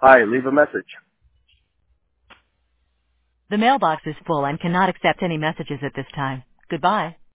Hi, leave a message. The mailbox is full and cannot accept any messages at this time. Goodbye.